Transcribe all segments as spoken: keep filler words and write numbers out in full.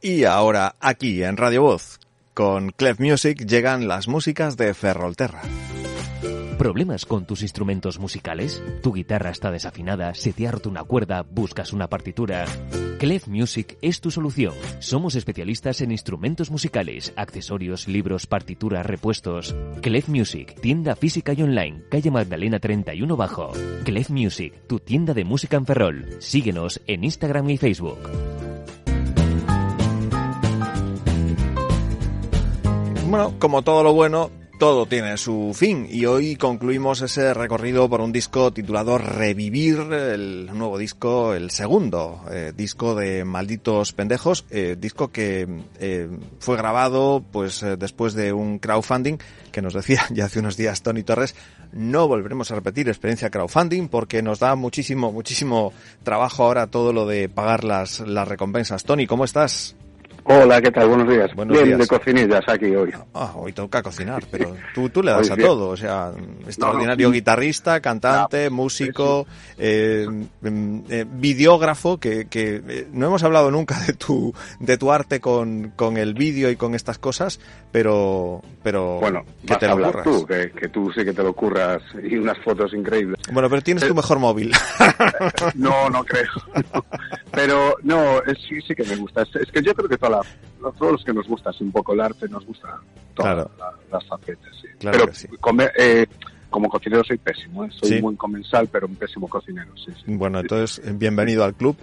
Y ahora, aquí en Radio Voz, con Clef Music, llegan las músicas de Ferrolterra. ¿Problemas con tus instrumentos musicales? ¿Tu guitarra está desafinada? ¿Se te ha roto una cuerda? ¿Buscas una partitura? Clef Music es tu solución. Somos especialistas en instrumentos musicales, accesorios, libros, partituras, repuestos. Clef Music, tienda física y online, calle Magdalena treinta y uno Bajo. Clef Music, tu tienda de música en Ferrol. Síguenos en Instagram y Facebook. Bueno, como todo lo bueno, todo tiene su fin y hoy concluimos ese recorrido por un disco titulado Revivir, el nuevo disco, el segundo eh, disco de Malditos Pendejos, eh, disco que eh, fue grabado pues eh, después de un crowdfunding que nos decía ya hace unos días Tony Torres. No volveremos a repetir experiencia crowdfunding porque nos da muchísimo, muchísimo trabajo ahora todo lo de pagar las, las recompensas. Tony, ¿cómo estás? Hola, ¿qué tal? Buenos días. Buenos Bien, días. De cocinillas aquí hoy. Ah, hoy toca cocinar, pero tú, tú le das Hoy a bien. todo, o sea, extraordinario No, no. guitarrista, cantante, No, músico, eh, eh, videógrafo, que, que eh, no hemos hablado nunca de tu, de tu arte con, con el vídeo y con estas cosas, pero, pero Bueno, que vas te a lo hablar curras. tú, que, que tú sí que te lo curras y unas fotos increíbles. Bueno, pero tienes tu mejor móvil. No, no creo. No. Pero no, es, sí, sí que me gusta. Es, es que yo creo que toda la, todos los que nos gusta así un poco el arte, nos gusta todas Claro. la, las facetas. Sí. Claro pero que sí. come- eh, como cocinero soy pésimo, ¿eh? Soy Sí. un buen comensal, pero un pésimo cocinero. Sí, sí. Bueno, entonces, bienvenido al club.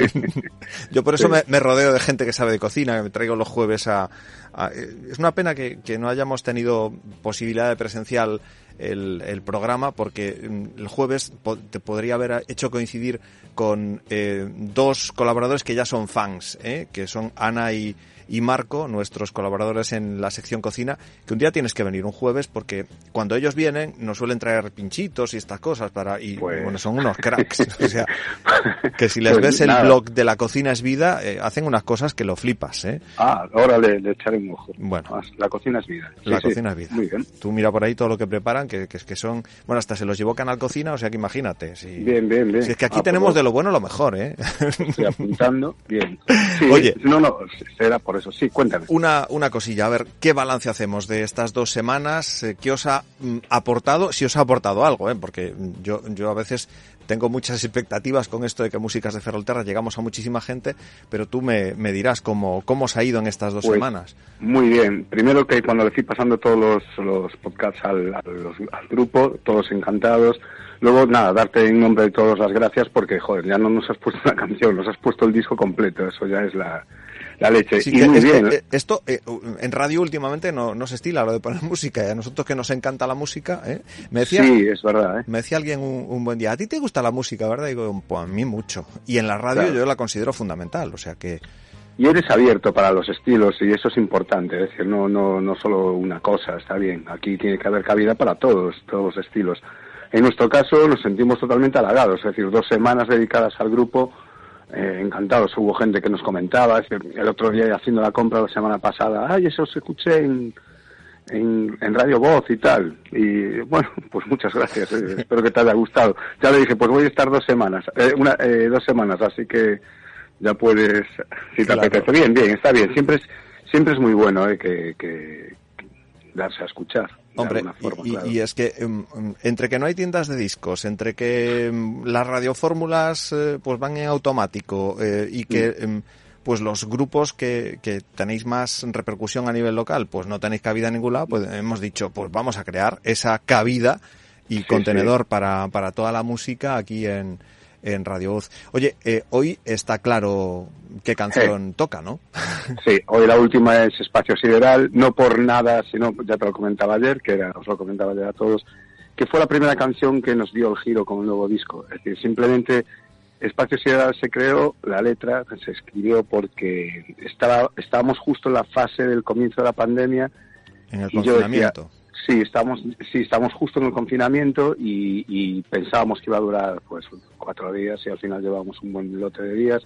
Yo por eso Sí. me, me rodeo de gente que sabe de cocina, que me traigo los jueves a... a- es una pena que, que no hayamos tenido posibilidad de presencial el, el programa, porque mm, el jueves po- te podría haber hecho coincidir con eh, dos colaboradores que ya son fans, ¿eh? Que son Ana y, y Marco, nuestros colaboradores en la sección cocina, que un día tienes que venir un jueves porque cuando ellos vienen nos suelen traer pinchitos y estas cosas para y Pues- bueno, son unos cracks, o sea, que si les Pues ves el nada. blog de La Cocina es Vida, eh, hacen unas cosas que lo flipas, ¿eh? Ah, ahora le, le echaré un ojo. Bueno. Más, la cocina es vida. Sí, La sí. Cocina es Vida. Muy bien. Tú mira por ahí todo lo que preparan, que, que es que son, bueno, hasta se los llevó Canal Cocina, o sea que imagínate. Si, Bien, bien, bien. si es que aquí Ah, tenemos pues, de lo bueno lo mejor, ¿eh? Estoy apuntando. Bien. Sí, Oye. No, no, será por eso. Sí, cuéntame. Una, una cosilla, a ver, ¿qué balance hacemos de estas dos semanas? Eh, ¿Qué os ha mm, aportado? Si os ha aportado algo, ¿eh? Porque yo, yo a veces tengo muchas expectativas con esto de que Músicas de Ferrolterra llegamos a muchísima gente, pero tú me, me dirás cómo, cómo os ha ido en estas dos Pues, semanas. Muy bien. Primero que cuando le fui pasando todos los, los podcasts al, al, al grupo, todos encantados. Luego, nada, darte en nombre de todos las gracias porque, joder, ya no nos has puesto una canción, nos has puesto el disco completo. Eso ya es la, la leche. Sí, y que muy es que, bien. eh, esto eh, en radio últimamente no, no se estila lo de poner música, y a nosotros que nos encanta la música, ¿eh? Me decía, Sí, es verdad, ¿eh? me decía alguien un, un buen día, ¿a ti te gusta la música, verdad? Y digo, pues a mí mucho. Y en la radio Claro. yo la considero fundamental, o sea que... Y eres abierto para los estilos y eso es importante, es decir, no no no solo una cosa, está bien. Aquí tiene que haber cabida para todos, todos los estilos. En nuestro caso nos sentimos totalmente halagados, es decir, dos semanas dedicadas al grupo, eh, encantados. Hubo gente que nos comentaba, es decir, el otro día haciendo la compra la semana pasada, ay, eso os escuché en, en, en Radio Voz y tal. Y bueno, pues muchas gracias, eh, espero que te haya gustado. Ya le dije, pues voy a estar dos semanas, eh, una, eh, dos semanas, así que ya puedes, si te Claro. apetece. Bien, bien, está bien. Siempre es, siempre es muy bueno eh, que, que, que darse a escuchar. De Hombre, alguna forma, y, claro. y es que um, um, entre que no hay tiendas de discos, entre que um, las radiofórmulas eh, pues van en automático eh, y que um, pues los grupos que, que tenéis más repercusión a nivel local, pues no tenéis cabida en ningún lado, pues hemos dicho, pues vamos a crear esa cabida y Sí, contenedor sí. para, para toda la música aquí en, en Radio Voz. Oye, eh, hoy está claro qué canción toca, ¿no? Sí, hoy la última es Espacio Sideral, no por nada, sino, ya te lo comentaba ayer, que era, os lo comentaba ayer a todos, que fue la primera canción que nos dio el giro con el nuevo disco. Es decir, simplemente Espacio Sideral se creó, la letra se escribió porque estaba, estábamos justo en la fase del comienzo de la pandemia. En el Y yo confinamiento. decía, sí, estamos, sí, estamos justo en el confinamiento y, y pensábamos que iba a durar pues cuatro días y al final llevamos un buen lote de días.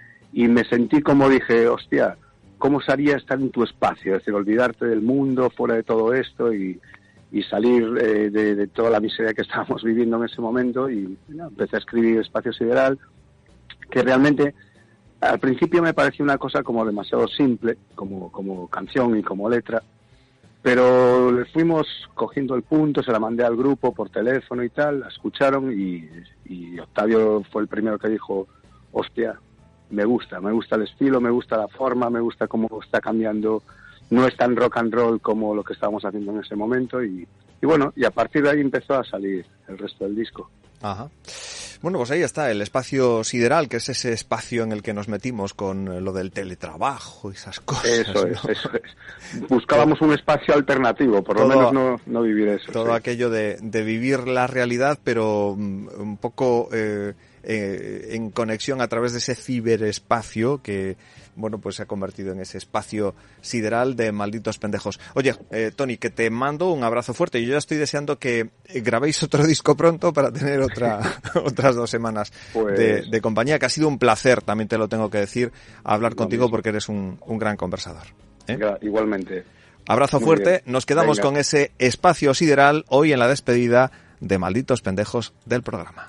Y me sentí como dije, hostia, ¿cómo sería estar en tu espacio? Es decir, olvidarte del mundo, fuera de todo esto y, y salir eh, de, de toda la miseria que estábamos viviendo en ese momento. Y no, empecé a escribir Espacio Sideral, que realmente al principio me pareció una cosa como demasiado simple, como, como canción y como letra, pero le fuimos cogiendo el punto, se la mandé al grupo por teléfono y tal, la escucharon y, y Octavio fue el primero que dijo, hostia, me gusta, me gusta el estilo, me gusta la forma, me gusta cómo está cambiando, no es tan rock and roll como lo que estábamos haciendo en ese momento y, y bueno, y a partir de ahí empezó a salir el resto del disco. Ajá. Bueno, pues ahí está, el espacio sideral, que es ese espacio en el que nos metimos con lo del teletrabajo y esas cosas. Eso ¿no? es, eso es. Buscábamos un espacio alternativo, por todo, lo menos no, no vivir eso. Todo sí. aquello de, de vivir la realidad, pero un poco eh, eh, en conexión a través de ese ciberespacio que, bueno, pues se ha convertido en ese espacio sideral de Malditos Pendejos. Oye, eh, Tony, que te mando un abrazo fuerte. Yo ya estoy deseando que grabéis otro disco pronto para tener otra otras dos semanas pues... de, de compañía, que ha sido un placer, también te lo tengo que decir, hablar lo contigo mismo. Porque eres un, un gran conversador. ¿eh? Igualmente. Abrazo Muy fuerte. Bien. Nos quedamos Venga. Con ese espacio sideral hoy en la despedida de Malditos Pendejos del programa.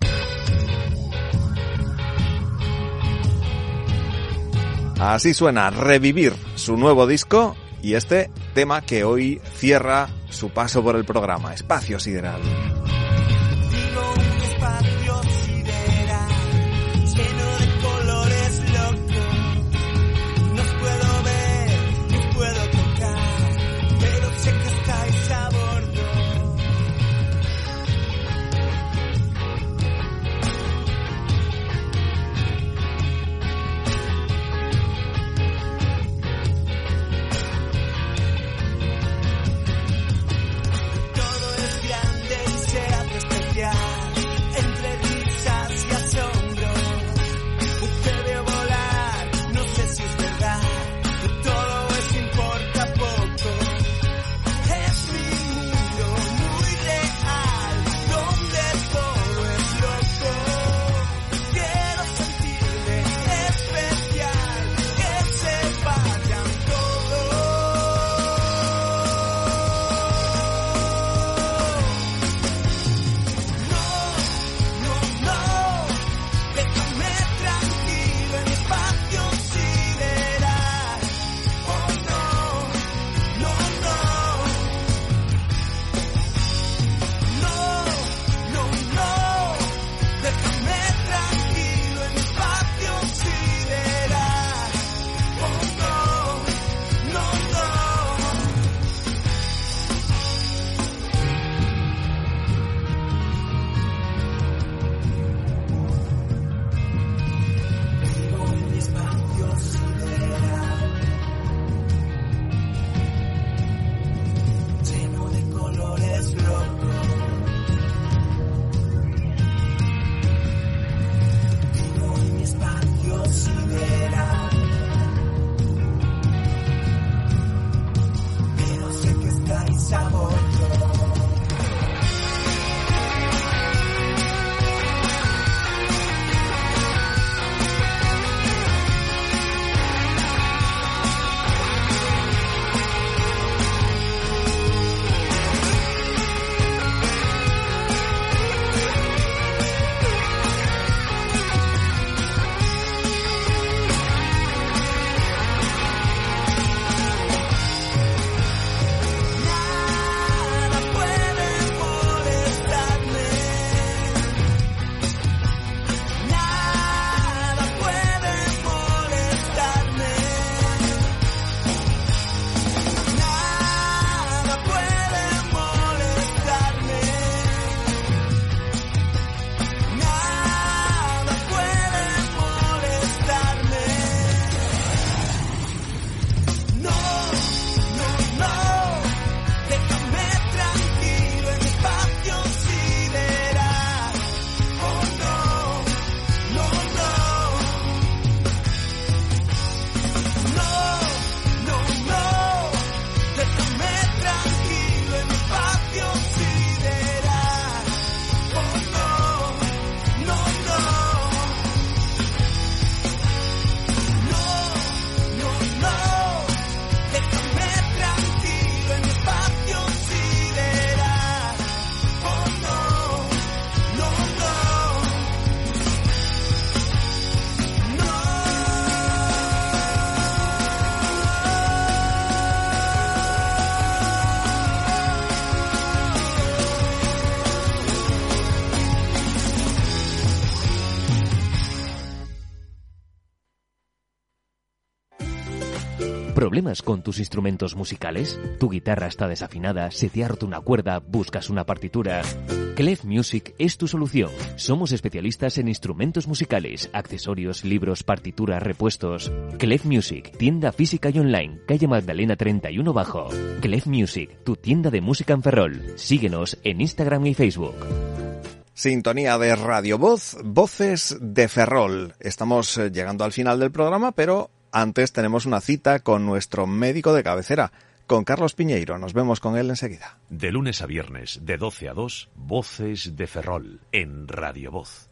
Así suena Revivir, su nuevo disco y este tema que hoy cierra su paso por el programa, Espacio Sideral. Digo un espacio sideral, lleno de colores locos. No os puedo ver, no os puedo tocar, pero sé que estáis a bordo. Todo es grande y se ¿Problemas con tus instrumentos musicales? ¿Tu guitarra está desafinada? ¿Se te ha roto una cuerda? ¿Buscas una partitura? Clef Music es tu solución. Somos especialistas en instrumentos musicales, accesorios, libros, partituras, repuestos. Clef Music, tienda física y online, calle Magdalena treinta y uno Bajo. Clef Music, tu tienda de música en Ferrol. Síguenos en Instagram y Facebook. Sintonía de Radio Voz, Voces de Ferrol. Estamos llegando al final del programa, pero antes tenemos una cita con nuestro médico de cabecera, con Carlos Piñeiro. Nos vemos con él enseguida. De lunes a viernes, de doce a dos, Voces de Ferrol, en Radio Voz.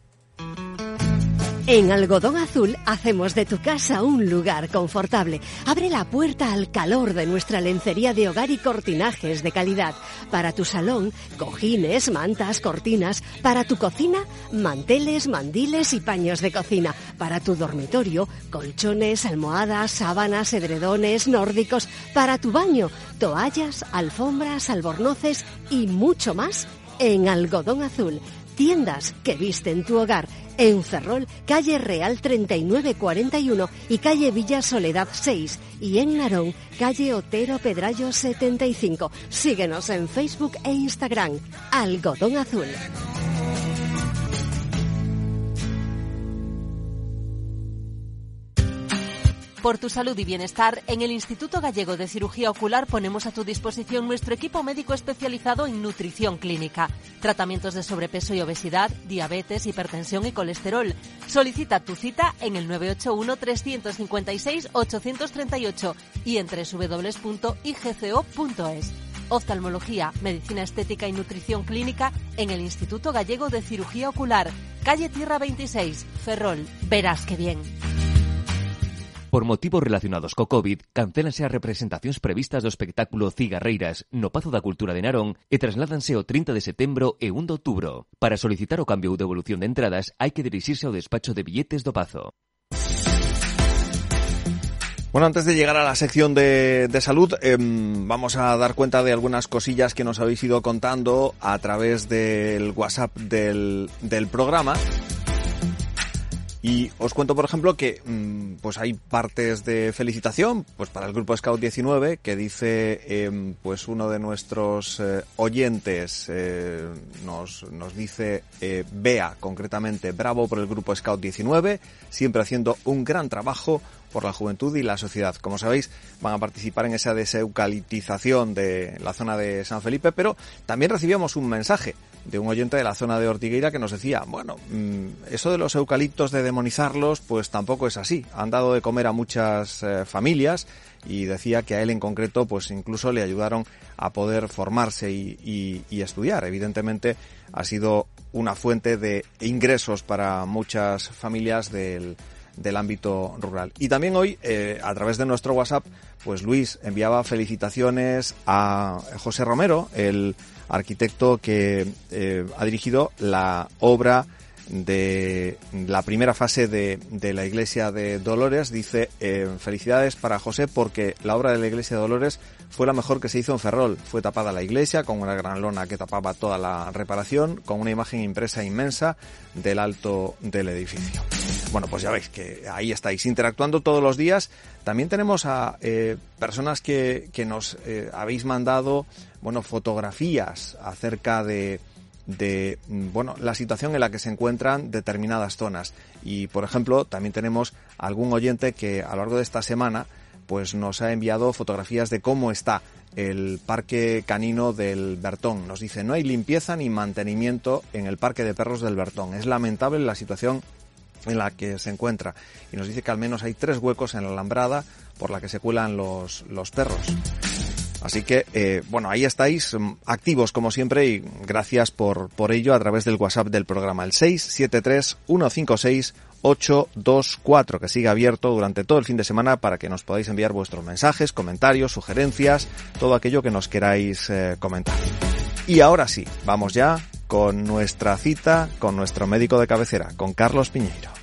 En Algodón Azul hacemos de tu casa un lugar confortable. Abre la puerta al calor de nuestra lencería de hogar y cortinajes de calidad. Para tu salón, cojines, mantas, cortinas. Para tu cocina, manteles, mandiles y paños de cocina. Para tu dormitorio, colchones, almohadas, sábanas, edredones, nórdicos. Para tu baño, toallas, alfombras, albornoces y mucho más en Algodón Azul. Tiendas que visten tu hogar. En Ferrol, calle Real treinta y nueve cuarenta y uno y calle Villa Soledad seis. Y en Narón, calle Otero Pedrayo setenta y cinco. Síguenos en Facebook e Instagram. Algodón Azul. Por tu salud y bienestar, en el Instituto Gallego de Cirugía Ocular ponemos a tu disposición nuestro equipo médico especializado en nutrición clínica, tratamientos de sobrepeso y obesidad, diabetes, hipertensión y colesterol. Solicita tu cita en el nueve ocho uno, tres cinco seis, ocho tres ocho y en doble u doble u doble u punto i g c o punto es. Oftalmología, medicina estética y nutrición clínica en el Instituto Gallego de Cirugía Ocular, calle Tierra veintiséis, Ferrol. Verás que bien. Por motivos relacionados co COVID, cancélanse as representacións previstas do espectáculo Cigarreiras no Pazo da Cultura de Narón e trasládanse o trinta de setembro e un de outubro. Para solicitar o cambio ou devolución de entradas, hai que dirixirse ao despacho de billetes do Pazo. Bueno, antes de llegar a la sección de, de salud, eh, vamos a dar cuenta de algunas cosillas que nos habéis ido contando a través del WhatsApp del, del programa. Y os cuento, por ejemplo, que pues hay partes de felicitación pues para el grupo Scout diecinueve, que dice eh, pues uno de nuestros eh, oyentes eh, nos, nos dice eh, Bea, concretamente, bravo por el grupo Scout diecinueve, siempre haciendo un gran trabajo por la juventud y la sociedad. Como sabéis, van a participar en esa deseucaliptización de la zona de San Felipe, pero también recibíamos un mensaje de un oyente de la zona de Ortigueira que nos decía, bueno, eso de los eucaliptos, de demonizarlos, pues tampoco es así. Han dado de comer a muchas eh, familias, y decía que a él en concreto pues incluso le ayudaron a poder formarse y, y, y estudiar. Evidentemente ha sido una fuente de ingresos para muchas familias del del ámbito rural. Y también hoy, eh, a través de nuestro WhatsApp, pues Luis enviaba felicitaciones a José Romero, el arquitecto que eh, ha dirigido la obra de la primera fase de, de la iglesia de Dolores. Dice, eh, felicidades para José porque la obra de la iglesia de Dolores fue la mejor que se hizo en Ferrol. Fue tapada la iglesia con una gran lona que tapaba toda la reparación, con una imagen impresa inmensa del alto del edificio. Bueno, pues ya veis que ahí estáis interactuando todos los días. También tenemos a eh, personas que, que nos eh, habéis mandado, bueno, fotografías acerca de de bueno la situación en la que se encuentran determinadas zonas. Y por ejemplo, también tenemos algún oyente que a lo largo de esta semana pues nos ha enviado fotografías de cómo está el parque canino del Bertón. Nos dice, no hay limpieza ni mantenimiento en el parque de perros del Bertón. Es lamentable la situación en la que se encuentra. Y nos dice que al menos hay tres huecos en la alambrada por la que se cuelan los, los perros. Así que, eh, bueno, ahí estáis, activos como siempre, y gracias por, por ello a través del WhatsApp del programa, el seis siete tres, uno cinco seis, ocho dos cuatro, que sigue abierto durante todo el fin de semana para que nos podáis enviar vuestros mensajes, comentarios, sugerencias, todo aquello que nos queráis eh, comentar. Y ahora sí, vamos ya con nuestra cita con nuestro médico de cabecera, con Carlos Piñeiro.